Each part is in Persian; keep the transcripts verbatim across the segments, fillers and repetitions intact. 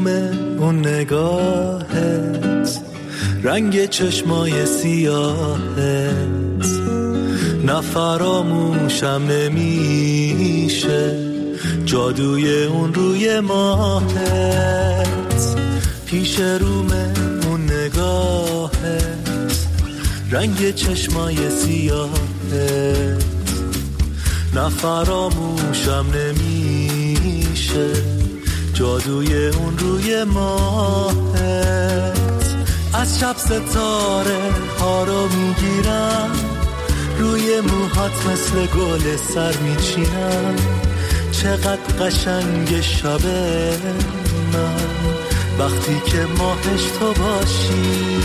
اون نگاهت، رنگ چشمای سیاهت، نه فراموشم نمیشه جادوی اون روی ماهت، پیش رومه اون نگاهت، رنگ چشمای سیاهت، نه فراموشم نمیشه جادوی اون روی ماهت. از شب ستاره ها رو میگیرم، روی موهات مثل گل سر میچینم، چقدر قشنگ شب من وقتی که ماهش تو باشی.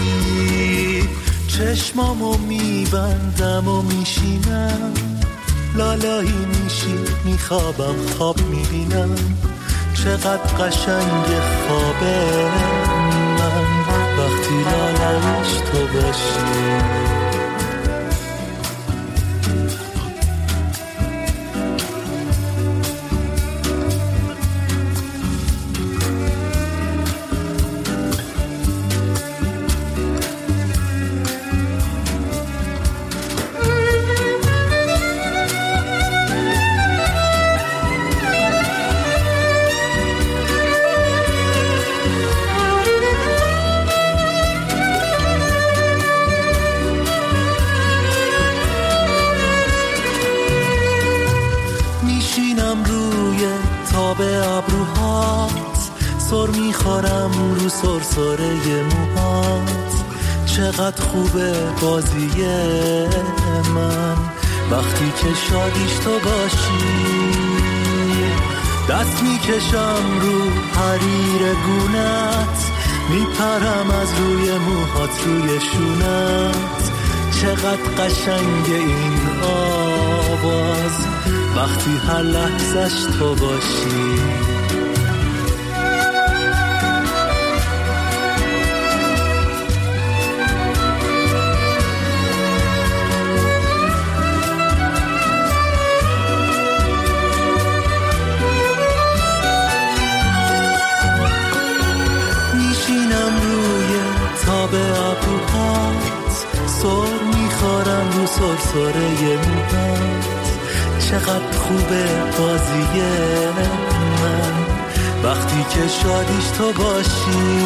چشمامو میبندم و میشینم، لالایی میشی میخوابم خواب میبینم، چقدر قشنگ خوابه من وقتی لالایش تو باشی. سرسره موهات، چقدر خوبه بازی من وقتی که شادیش تو باشی. دست میکشم رو حریر گونت، میپرم از روی موهات روی شونت، چقدر قشنگ این آواز وقتی هر لحظش تو باشی. سرسره موهات، چقدر خوبه بازی من وقتی که شادیش تو باشی.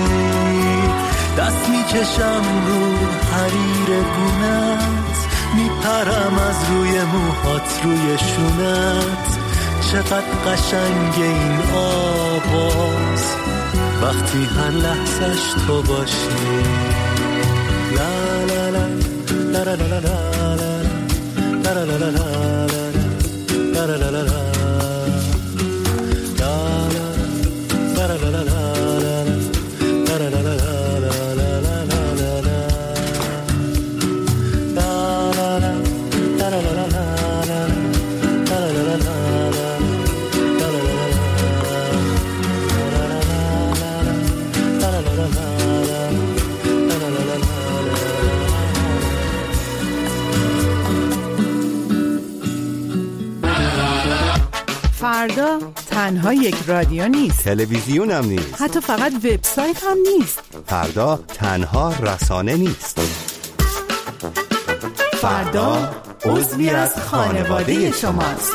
دست میکشم رو حریر گونت، میپرم از روی موهات روی شونت، چقدر قشنگ این آواز وقتی هر لحظش تو باشی. لا لا لا La la la la la la la la la la la la la la la فردا تنها یک رادیو نیست، تلویزیون هم نیست، حتی فقط وبسایت هم نیست. فردا تنها رسانه نیست، فردا عضوی از خانواده شماست.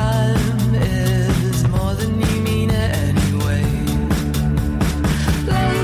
Late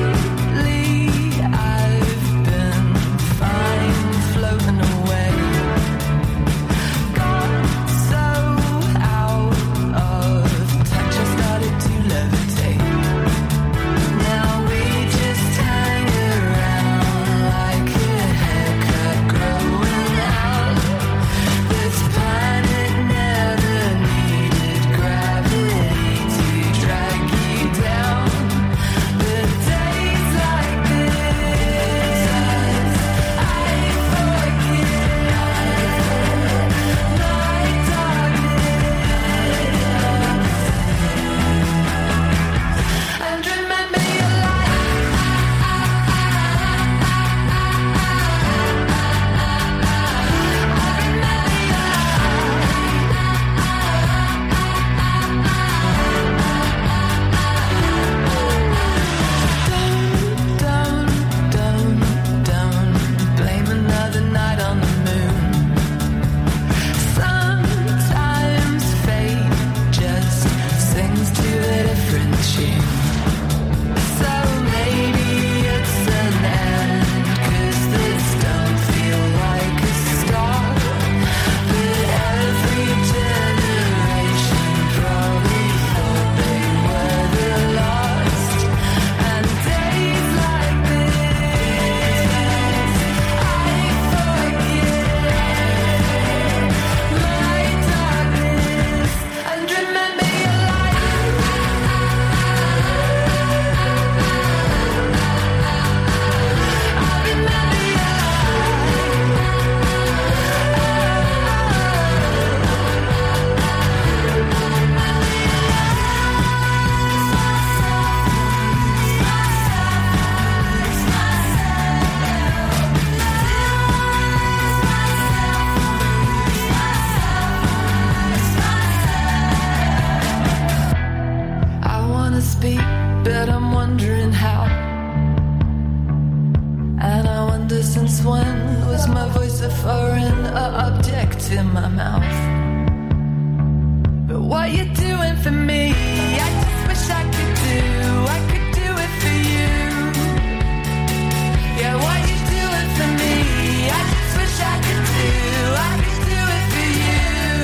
foreign object in my mouth. But what you doing for me, I just wish I could do, I could do it for you. Yeah, what you doing for me, I just wish I could do, I could do it for you.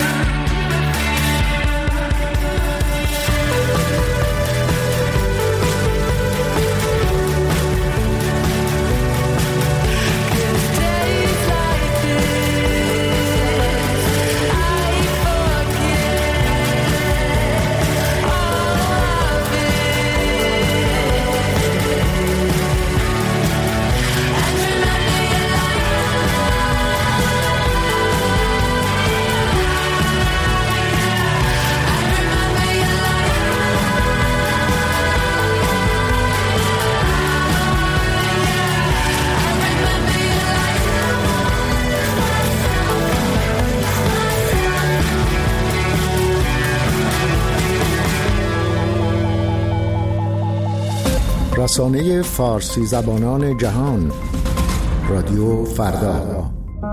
رسانه فارسی زبانان جهان، رادیو فردا.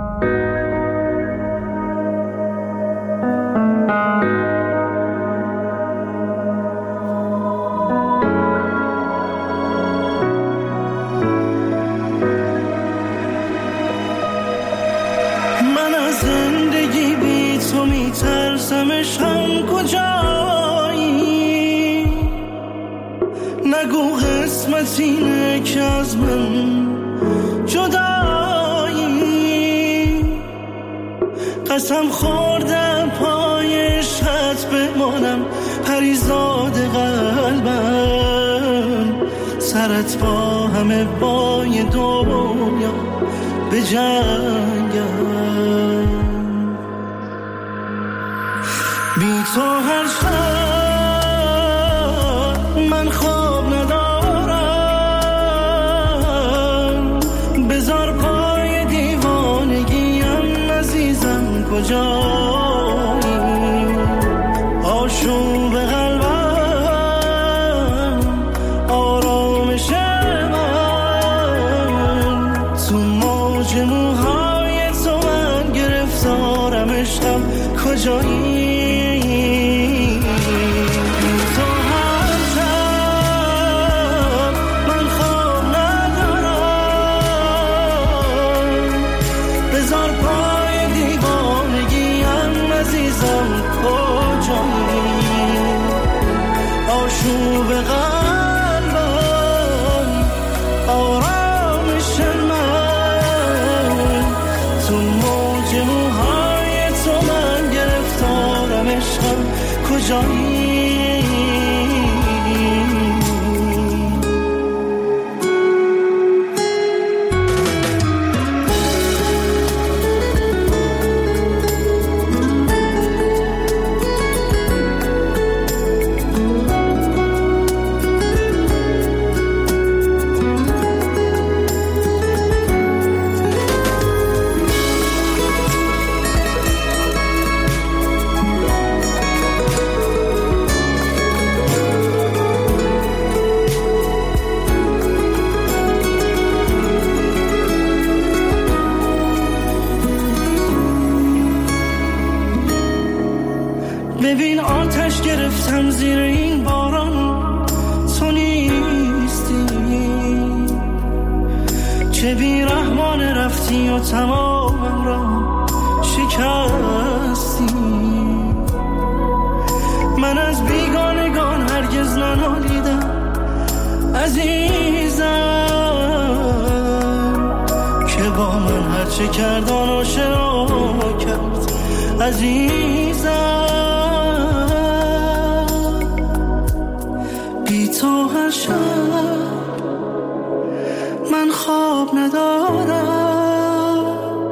من از زندگی بی تو میترسمش، هم کجایی؟ نگو قسمت اینه که از من جدایی. قسم خوردم پایش حد بمانم، پریزاد قلبم، سرت با همه بای دنیا به جنگم. بی تو هر شب من خواب ندارم، بذار پای دیوانگیم عزیزم کجایی؟ آشوب قلبم، آرامش من، تو موج موهای تو من گرفتارم، عشقم کجایی؟ آشوب قلبم، آرامش من، تو موج موهای تو من گرفتارم، عشقم کجایی؟ ببین آتش گرفتم زیر این باران، تو نیستی، چه بی رحمانه رفتی و تمامم را شکستی. من از بیگانگان هرگز ننالیدم عزیزم، که با من هرچه کرد آن آشنا کرد عزیزم. تو هر شب من خواب ندارم،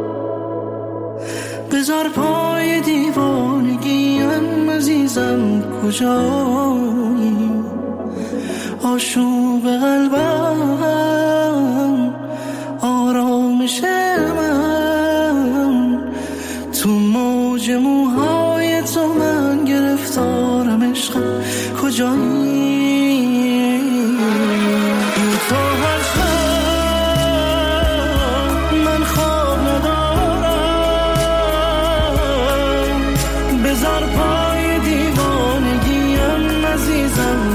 بذار پای دیوانگیم عزیزم کجایی؟ آشوب قلبم، آرامش من، تو موج موهای تو من گرفتارم، عشقم کجایی؟ تو هر شب من خواب ندارم،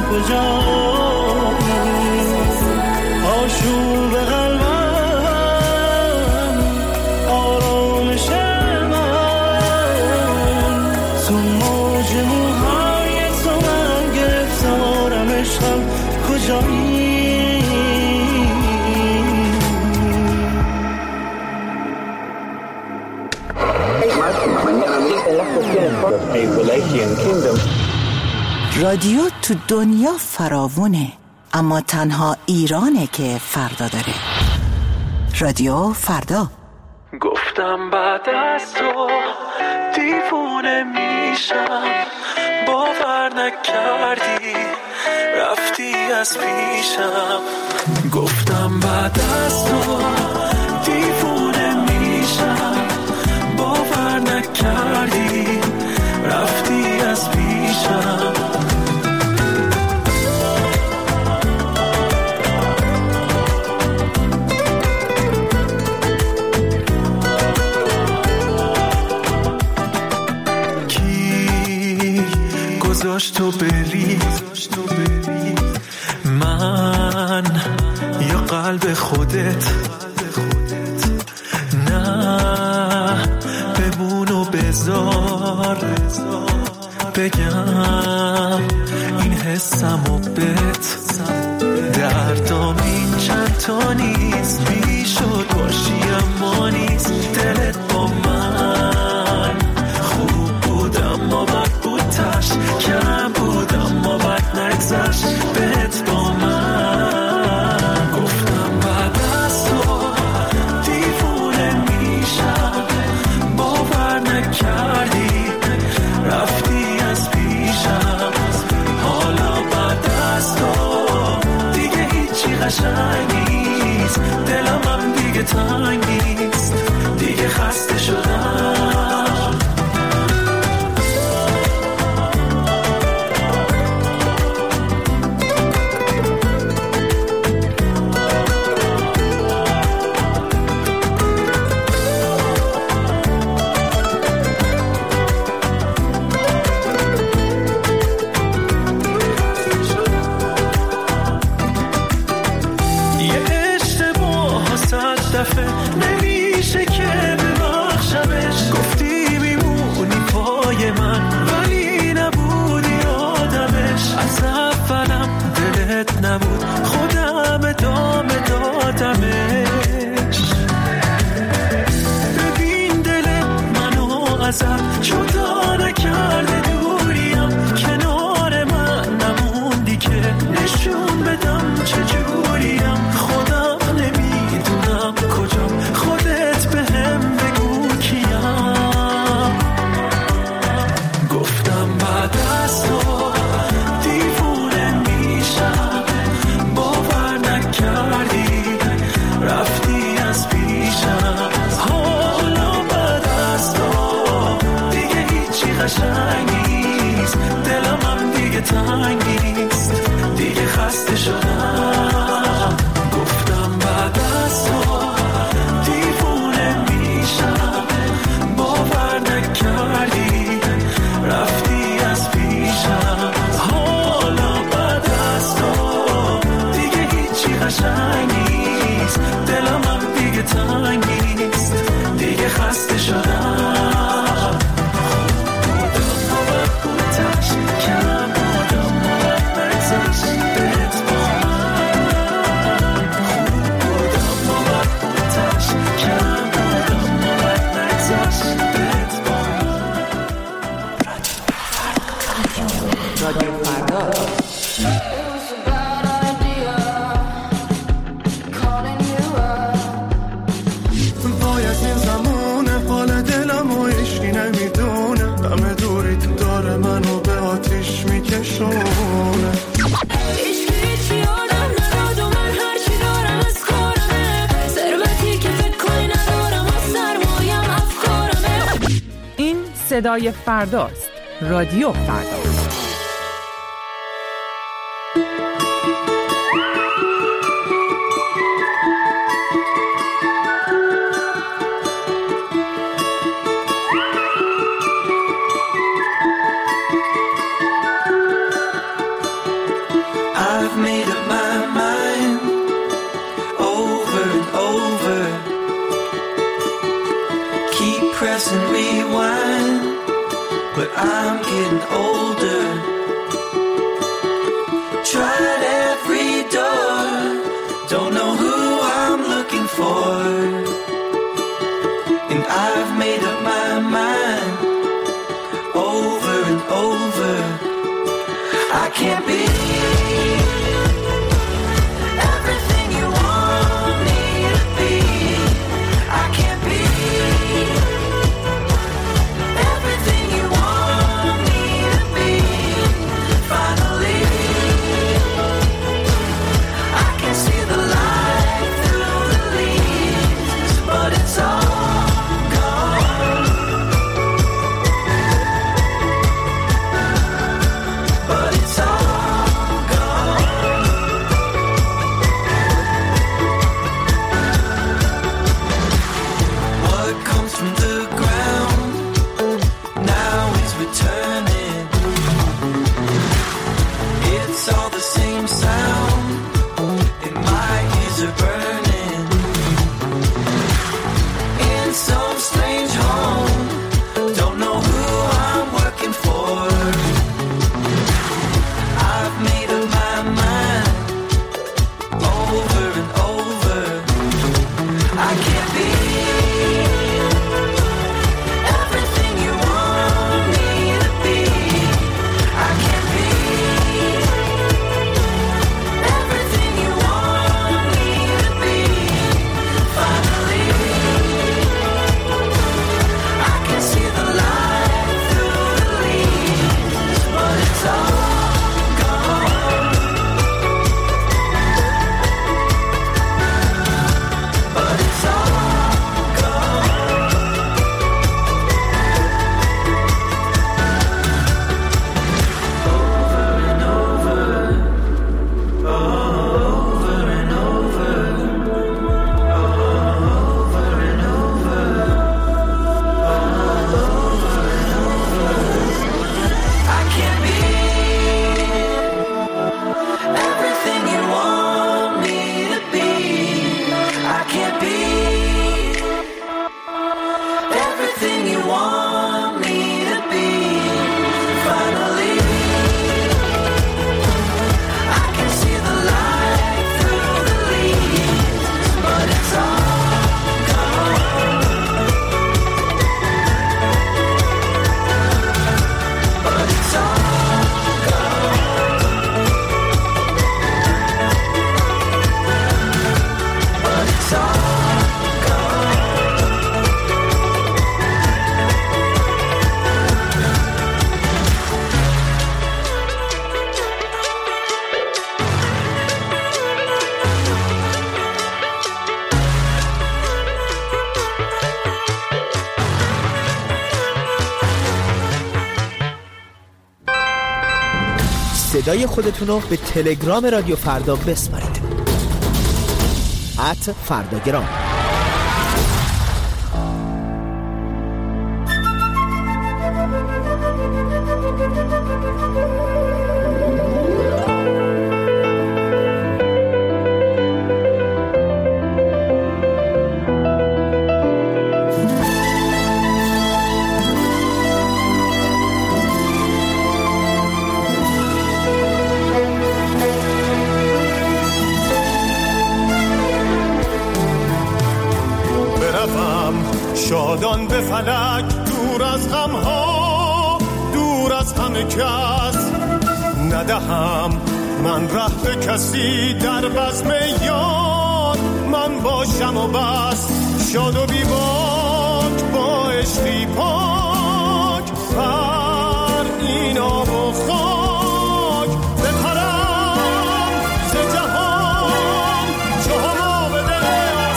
کجایی آشوب قلبم آرامش من تو موج موهای تو من گرفتارم عشقم کجایی رادیو تو دنیا فراوونه، اما تنها ایرانه که فردا داره. رادیو فردا. گفتم بعد از تو دیوونه میشم، باور نکردی رفتی از پیشم. گفتم بعد از تو دیوونه میشم، باور نکردی رفتی از پیشم. کی گذاشت تو بری من یا قلب خودت؟ نه بمون و بذار بگم این حسم و بت. دردام این چند تا نیست، بیشد باشی اما نیست. دلت با من خوب بودم ما بد بود، تش کم بودم ما بد نگذشت بهت با من. گفتم بعد از تو دیوونه میشم، باور نکردی رفتی از پیشم. حالا بعد از تو دیگه هیچی قشنگ نیست، دلم هم دیگه تنگ نیست، دیگه خسته شدم. نمیشه که ببخشمش، گفتی میمونی پای من ولی نبودی آدمش. از اولم دلت نبود، خودم ادامه دادمش. ببین دل منو ازت جدا نکرده، دوریم کنار من نموندی که نشون بدم چجوریم. خودم نمیدونم کجام، خودت بهم بگو کیم. گفتم بعد از تو دیوونه میشم، باور نکردی رفتی از پیشم. حالا بعد از تو دیگه هیچی قشنگ نیست، دلم هم دیگه تنگ نیست، دیگه خسته شدم. گفتم بعد از تو دیوونه میشم، باور نکردی رفتی از پیشم. حالا بعد از تو دیگه هیچی قشنگ نیست، دلم هم دیگه تنگ نیست، دیگه خسته شدم. بودم نوبت بود تش کم بودم نوبت نگذشت بهت با من. خوب بودم نوبت بود تش کم بودم نوبت نگذشت بهت با من. رادیو فردا. باید این زمونه حال دلم و هیچکی نمیدونه، همه دوری تو داره منو به آتیش میکشونه. هیچکی هیچی آدم نداد و من هرچی دارم از کارمه، ثروتی که فکر کنی ندارم و سرمایم افکارمه. این صدای فرداست. رادیو فردا. keep pressing rewind, but I'm getting older. Tried every door, don't know who I'm looking for, and I've made up my mind over and over. I can't be everything you want me to be. I can't be everything you want me to be. Finally, I can see the light through the leaves, but it's all gone. But it's all gone. What comes from the ground now is returning. It's all the same sound, and my ears are burning. In some strange home, don't know who I'm working for. I've made up my mind over and over. I can't be everything you want me to be. I can't be everything you want me to be. Finally, I can see the light through the leaves, but it's all gone. But it's all gone. Over and over, over and over, over and over, over and over. I can't be everything you want me to be. I can't be everything you want me to be. Finally, I can see the light through the leaves, but it's all gone. But it's all gone. But it's all gone. صدای خودتون رو به تلگرام رادیو فردا بسپارید. ات فرداگرام. شادان به فلک، دور از غمها، دور از همه کس. ندهم من ره به کسی، در بزم یاد من باشم و بس. شاد و بی باک با عشقی پاک، بر این آب و خاک بپرم ز جهان، چو هما به دل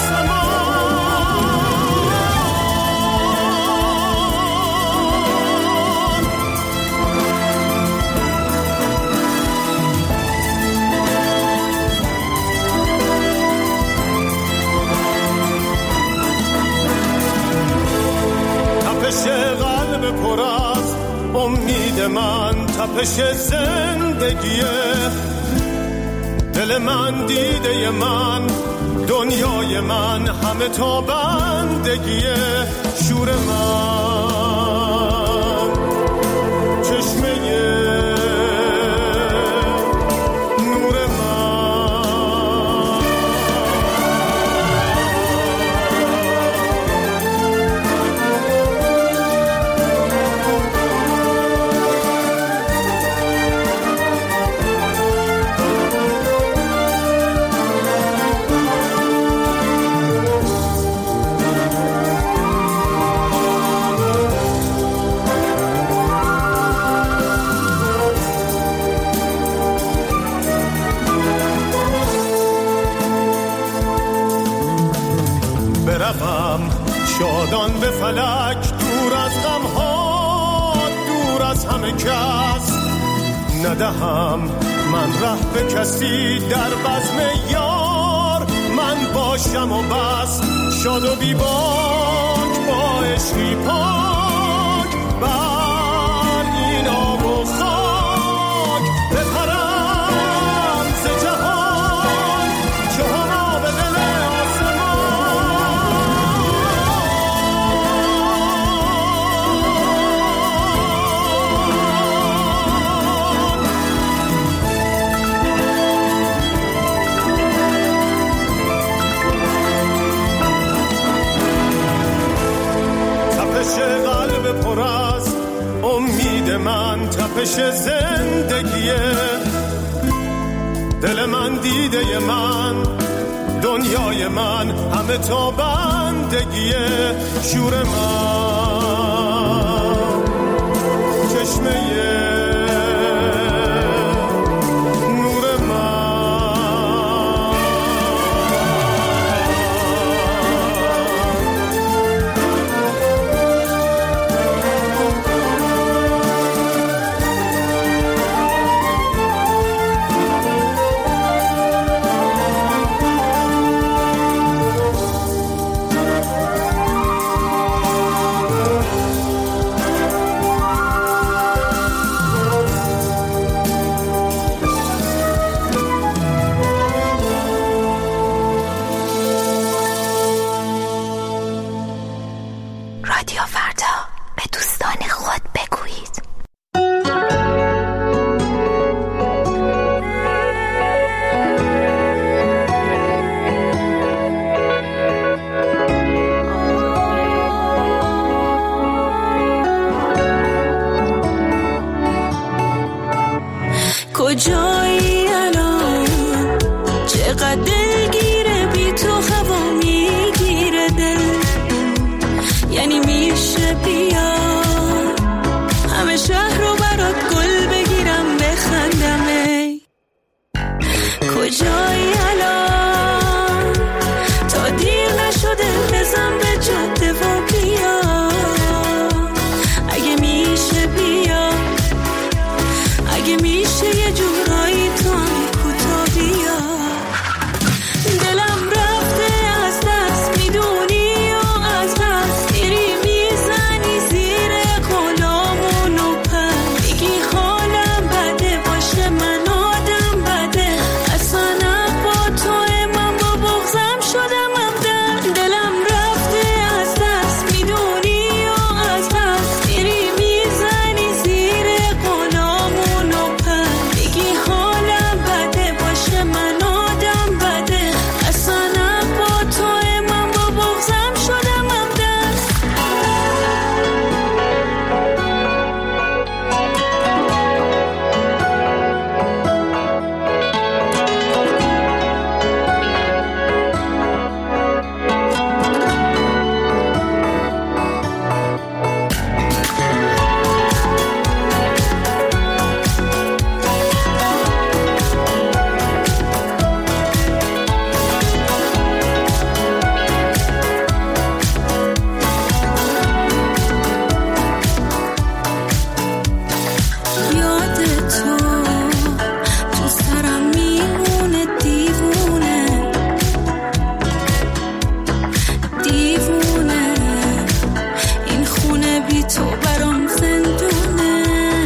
قلب پر از امید من، تپش زندگیه. دل من دیده من، دنیای من، همه تا بندگیه. شور همه کس ندهم من ره به کسی در بزم یار من باشم و بس شاد و بی باک با عشقی پاک بر این آب و خاک بپرم ز جهان جهان به دل قلب پر از امید من تپش زندگیه دل من دیده من دنیای من همه تا بندگیه شور من چشمه کجایی الان چقدر دلگیره بی تو هوا میگیره دل یعنی میشه بیا همه شهر رو برات گل بگیرم بخندم ای کجایی الان تا دیر نشده بزن به جاده و بیا اگه میشه بیا اگه میشه یه جورایی تو هم کوتا بیا دلم رفته از دست میدونی و از دست میری میزنی زیر غلامون و پر میگی حالم بده باشه من آدم بده اصلا با تو من با بغضم شدم هم در دلم رفته از دست میدونی و از دست میری میزنی زیر غلامون و پر میگی حالم بده باشه من آدم بده اصلا با تو من با بغضم شدم هم دست یاد تو تو سرم میمونه دیوونه دیوونه این خونه بی تو برام زندونه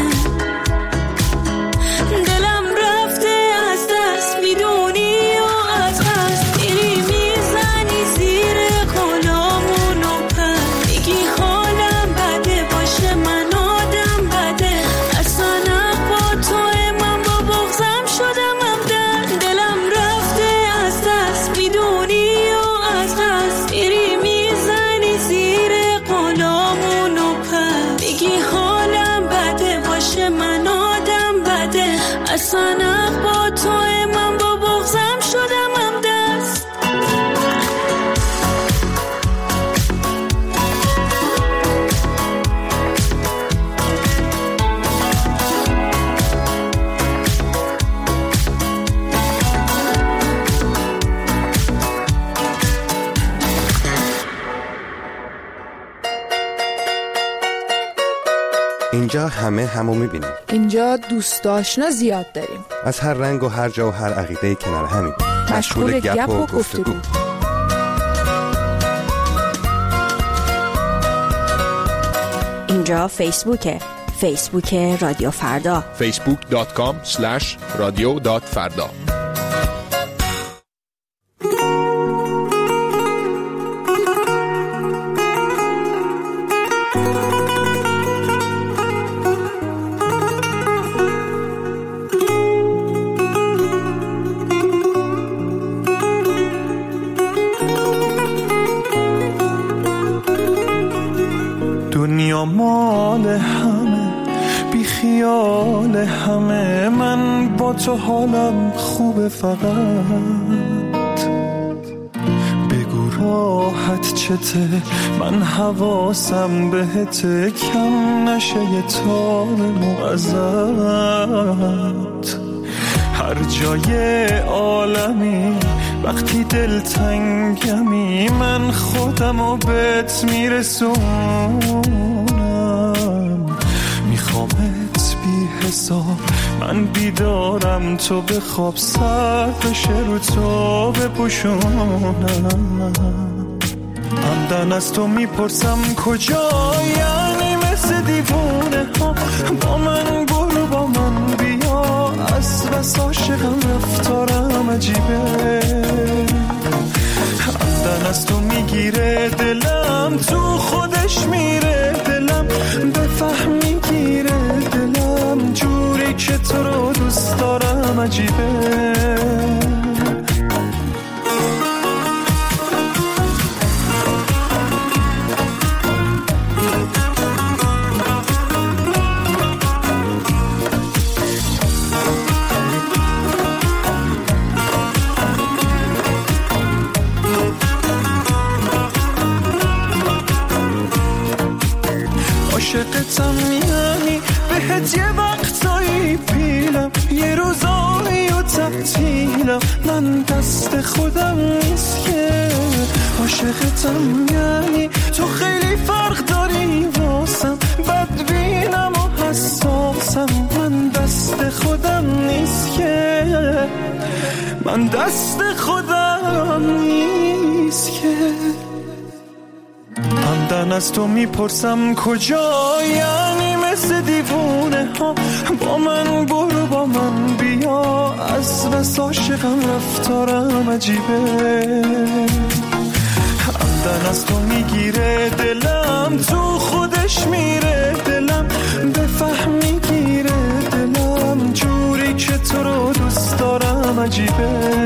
دلم رفته از دست میدونی و از دست میری میزنی زیر غلامون و پر میگی حالم بده باشه من آدم بده اصلا با تو من با بغضم شدم هم در دلم رفته از دست میدونی و از دست میری میزنی زیر غلامون و پر میگی حالم بده باشه من آدم بده اصلا با تو من با بغضم شدم هم دست اینجا همه همو میبینیم. اینجا دوست آشنا زیاد داریم. از هر رنگ و هر جا و هر عقیده کنار همیم. مشغول گپ و گفتگو. اینجا فیسبوکه. فیسبوک رادیو فردا. فیسبوک دات کام اسلش رادیو دات فردا. دنیا مال همه، بی خیال همه، من با تو حالم خوبه، فقط بگو راحت چته، من حواسم بهته، کم نشه یه تار ازت. هر جای عالمی وقتی دل تنگمی، من خودمو بهت میرسونم، میخوامت بی حساب، من بیدارم تو بخواب، سر بشه رو تو بپوشونم. همدن از تو میپرسم کجا، یعنی مثل دیوونه ها با من برو با من بیا، از بس عاشقم رفتارم عجیبه. همدن از تو میگیره دلم، تو خودش میره دلم، بفهمی گیره دلم، جوری که تو رو دوست دارم عجیبه. عاشقتم یعنی بهت یه وقتایی پیلم، یه روزایی و تعطیلم، من دست خودم نیست که. عاشقتم یعنی تو خیلی فرق داری واسم، بدبینم و حساسم، من دست خودم نیست که، من دست خودم نیست که. همدن از تو میپرسم کجا، یعنی مثل دیوونه ها با من برو با من بیا، از بس عاشقم رفتارم عجیبه. همدن از تو میگیره دلم، تو خودش میره دلم، بفهمی گیره دلم، جوری که تو رو دوست دارم عجیبه.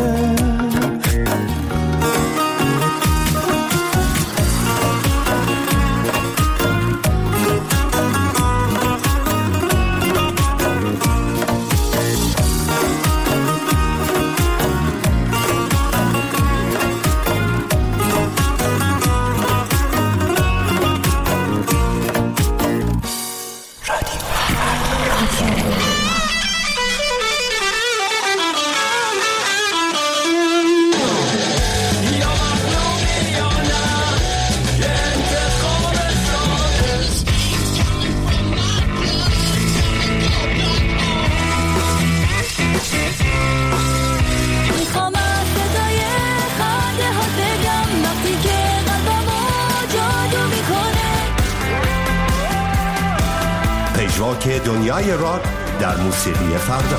که دنیای راک در موسیقی فردا.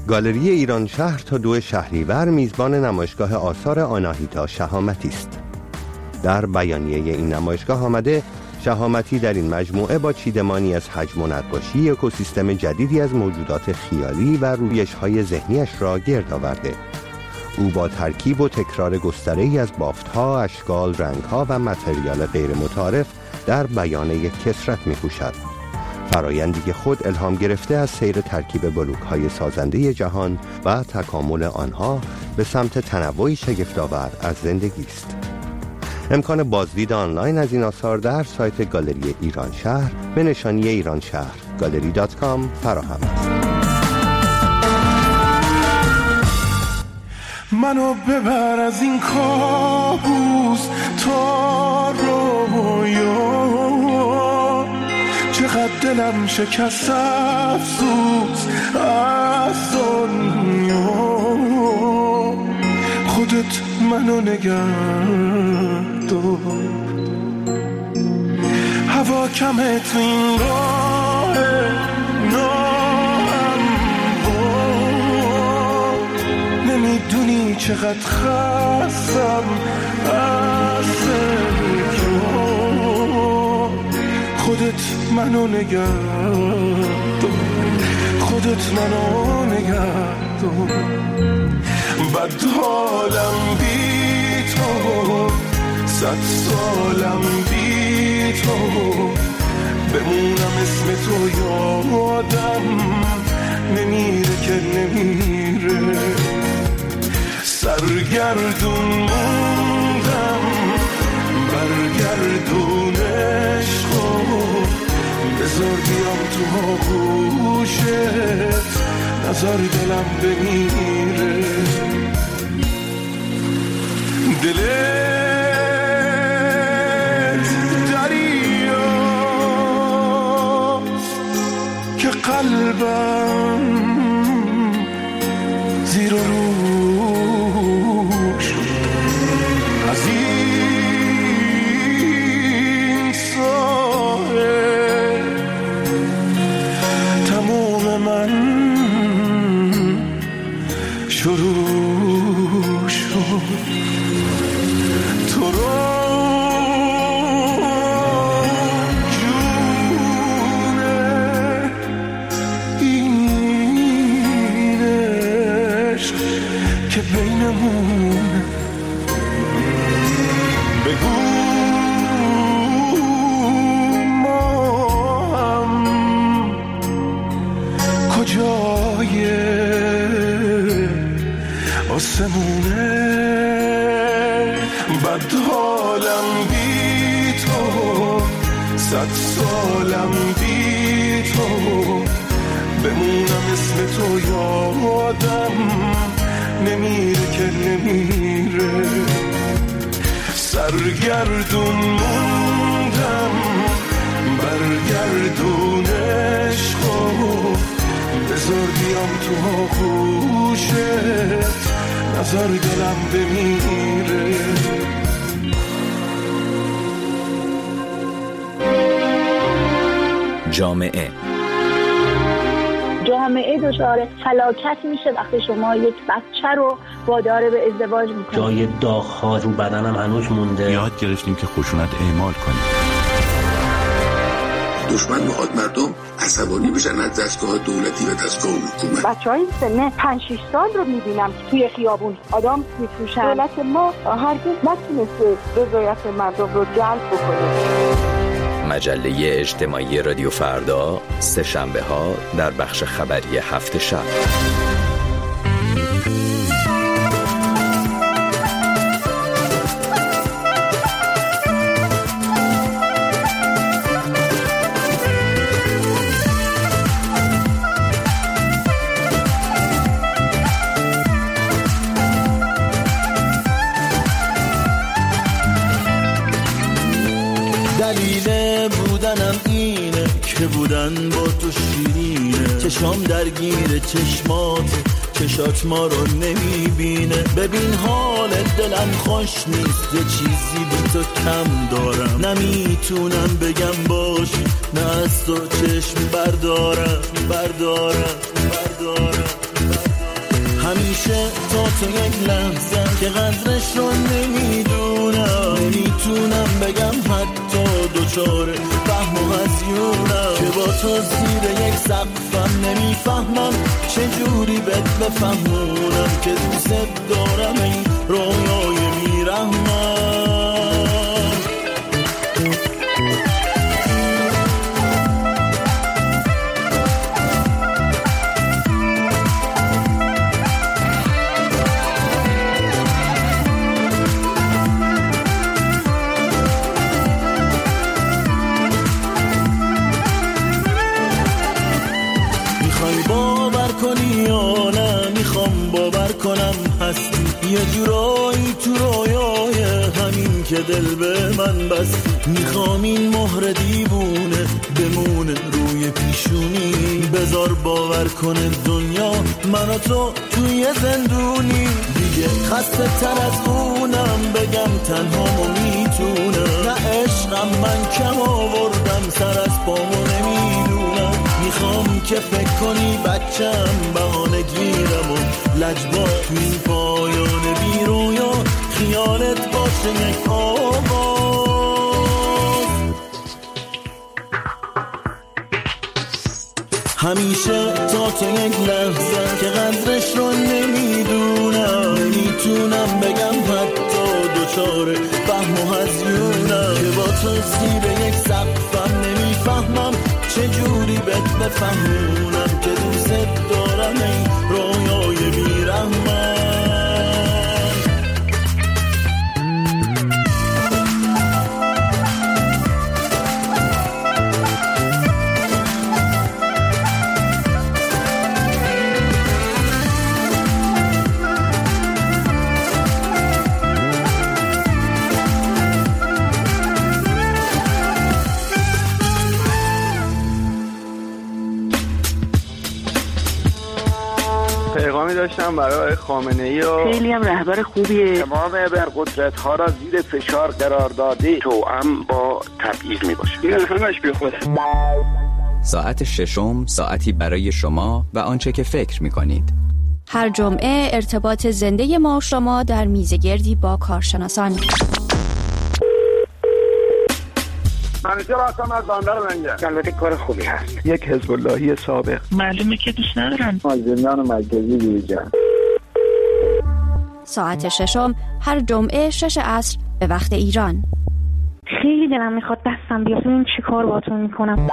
گالری ایران شهر تا دو شهریور میزبان نمایشگاه آثار آناهیتا شهامتی است. در بیانیه این نمایشگاه آمده شهامتی در این مجموعه با چیدمانی از حجم و نقاشی اکوسیستم جدیدی از موجودات خیالی و رویش‌های ذهنیش را گرد آورده. او با ترکیب و تکرار گستره‌ای از بافت‌ها، اشکال، رنگ‌ها و متریال غیر متعارف در بیان یک کثرت می‌کوشد. فرایندی که خود الهام گرفته از سیر ترکیب بلوک‌های سازنده جهان و تکامل آنها به سمت تنوعی شگفت‌آور از زندگی است. امکان بازدید آنلاین از این آثار در سایت گالری ایران شهر به نشانی ایران شهر گالری دات کام فراهم است. منو ببر از این کابوس تا رویا، چقدر دلم شکست افسوس از دنیا. خودت منو نگه دار، هوا کمه تو این راه ناهموار. نمیدونی چقدر خستم از سرکار. خودت منو نگه دار، خودت منو نگه دار. بد حالم بی تو، صد سالم بی تو، بمونم اسم تو یادم نمیره که نمیره. سرگردون موندم برگردون عشقو، بذار بیام تو آغوشت، نظر دلم بمیره. دلت دریاست که قلبم زیر و روش از این ساحل. تموم من شروع شد تو رو جونه. این عشق که بینمون، بگو ما هم کجای آسمونه. بد حالم بی تو، صد سالم بی تو، بمونم اسم تو یادم نمیره که نمیره. سرگردون موندم برگردون عشقو، بذار بیام تو آغوشت، نظر دلم بمیره. جامعه جامعه دچار فلاکت میشه وقتی شما یک بچه رو وادار به ازدواج میکنید. جای داغ‌ها رو بدنم هنوز مونده. یاد گرفتیم که خشونت اعمال کنیم. دشمن میخواد مردم عصبانی بشن از دستگاه دولتی و دستگاه حکومت. بچهای سن پنج شش سال رو میبینم توی خیابون آدم میفروشن. دولت ما هرگز نتونسته رضایت مردم رو جلب بکنه. مجله اجتماعی رادیو فردا، سه شنبه ها در بخش خبری هفت شب. دلیل بودنم اینه که بودن با تو شیرینه. چشام درگیر چشمات، چشات ما رو نمیبینه. ببین حال دلم خوش نیست، یه چیزی بی تو کم دارم. نمیتونم بگم باش، نه از تو چشم بردارم بردارم بردارم, بردارم. همیشه تا تو یک لحظه که قدرش رو نمیدونم، نمیتونم بگم حتی دوچاره فهم و هزیونم که با تو زیر یک سقفم، نمیفهمم چجوری بهت بفهمونم که دوست دارم این رویای میرحمم. یا نه میخوام باور کنم هستی یه جورایی تو رویای همین که دل به من بستی. میخوام این مهر دیوونه بمونه روی پیشونی، بذار باور کنه دنیا من و تو توی زندونی. دیگه خسته تر از اونم بگم تنهامو میتونم، نه عشقم من کم آوردم سر از پامو نمیدونم. میخوام که فکر کنی بچم بهانه گیرم و لجبا تو این پایان بی رویا خیالت باشه یک آواز. همیشه تا تو یک لحظه که قدرش رو نمیدونم، نمیتونم بگم حتی دوچاره فهم و هزیونم که با تو زیر یک سقفم، نمیفهمم چجوری بهت بفهمونم که دوست دارم این رویای بیرحمم. پیغامی داشتم برای خامنه‌ای و خیلی هم رهبر خوبیه. تمام ابرقدرت ها را زیر فشار قرار داده، توأم با تبعیض می باشه. این همش بی خوده. ساعت ششم ساعتی برای شما و آنچه که فکر می کنید. هر جمعه ارتباط زنده ما شما در میزگردی با کارشناسان. منیجر هستم از بندر منجر. البته کار خوبی هست. یک حزب اللهی سابق. معلومه که دوست ندارن. از زندان مرکزی بیرون. ساعت ششم هر جمعه شش عصر به وقت ایران. خیلی دلم میخواد دستم بیاد. این چی کار باهاتون میکنم؟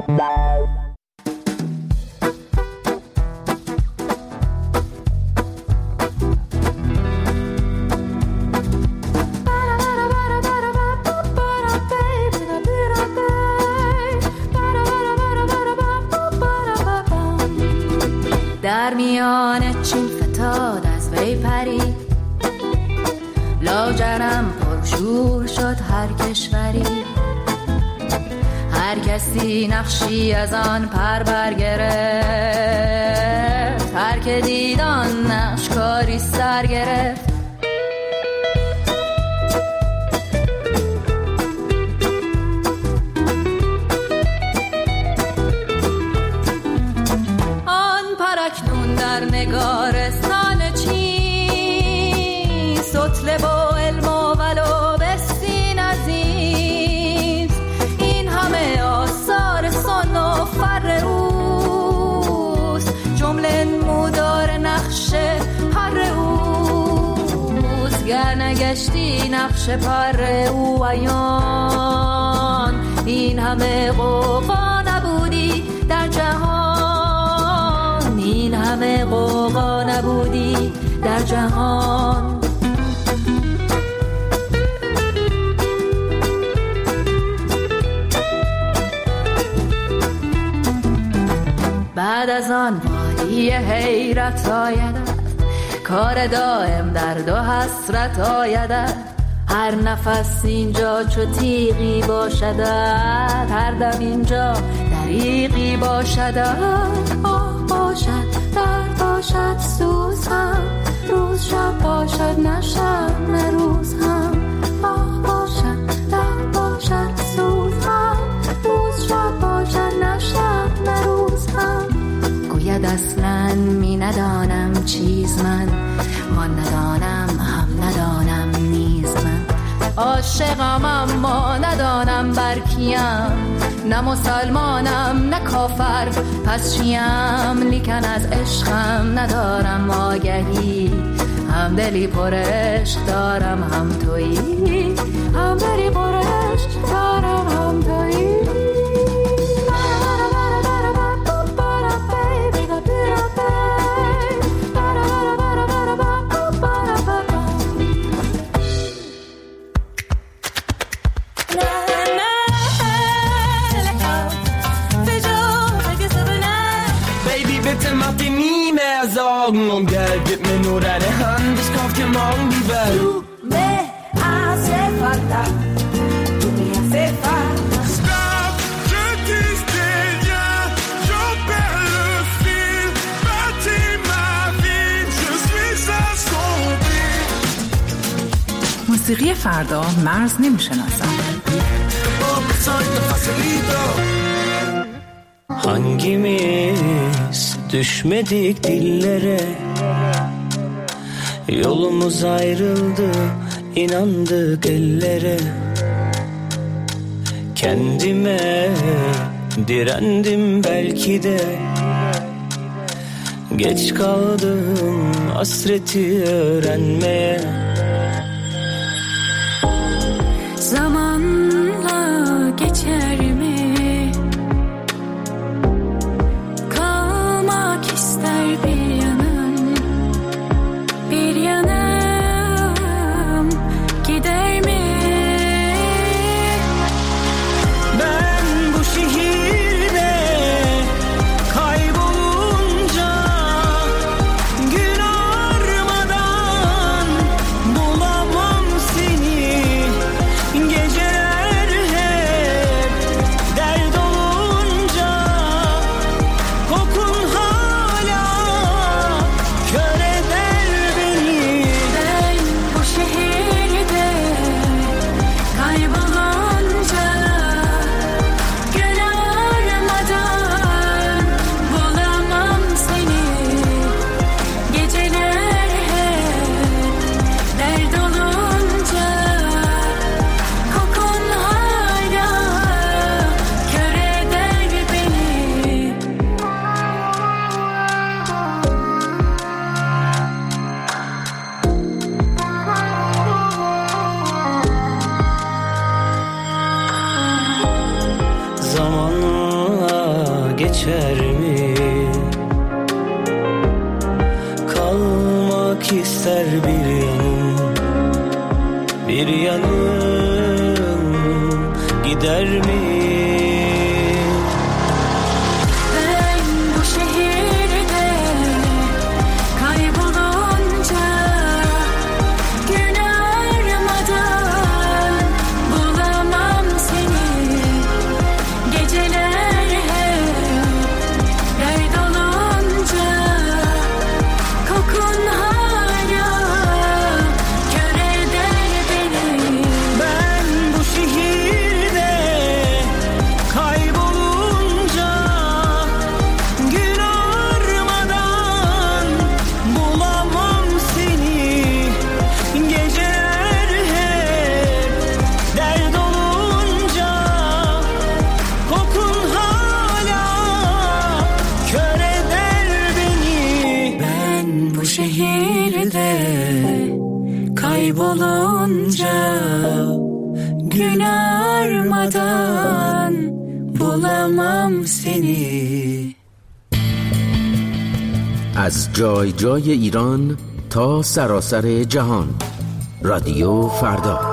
در میان چین فتاد از وی پری، لاجرم پرشور شد هر کشوری. هر کسی نقشی از آن پر برگرفت، هر که دید آن نقش کاری سر گرفت. نگارستان چین سطل با علم و ولو بستین عزیز، این همه آثار سن و فر اوست، جمله نمودار نقش هر اوست. گر نگشتی نقش پر او عیان، این همه قوقا نبودی در جهان، این همه قوقا نبودی در جهان. بعد از آن وادی حیرت آیدد، کار دائم درد و حسرت آیدد. هر نفس اینجا چو تیغی باشدد، هر دم اینجا دریغی باشدد. آه باشد درد باشد سوز هم، روز شب باشد نه شب نه روز هم. آه باشد درد باشد سوز هم، روز شب باشد نه شب نه روز هم. گوید شاید اصلاً می ندانم چیز من، ما ندانم هم ندانم نیز من. عاشقم اما ندانم بر کیم، نه مسلمانم نه کافر، پس چیم لیکن از عشقم ندارم آگهی. هم دلی پر عشق دارم هم تویی، هم دلی پر عشق دارم هم تویی. Und Geld, gib mir nur deine Hand, ich kauf dir morgen die Welt. Du me hace falta, tu me hace falta. Stop, je disais rien, je perds le fil, bâtis ma vie, je suis assombri. موسیقی فردا مرز نمیشناسم. Hangimiz düşmedik dillere, yolumuz ayrıldı, inandık ellere. Kendime direndim belki de, geç kaldım hasreti öğrenmeye. Zamanla geçer mi? Kalmak ister bir yanım, bir yanım gider mi? Ben bu şehirde kaybolunca gün armadan bulamam seni. Geceler hep dert olunca kokun hala kör eder beni. Ben bu şehirde kaybolunca gün armadan bulamam seni. Geceler hep dert olunca kokun hala kör eder beni. Zamanla geçer mi? Kalmak ister bir yanım, bir yanım gider mi? Ben bu şehirde kaybolunca gün armadan bulamam seni. Geceler hep dert olunca kokun hala kör eder beni. Ben bu şehirde kaybolunca gün armadan bulamam seni. Geceler hep dert olunca kokun hala kör eder beni. Ben bu şehirde kaybolunca gün armadan bulamam seni. از جای جای ایران تا سراسر جهان، رادیو فردا.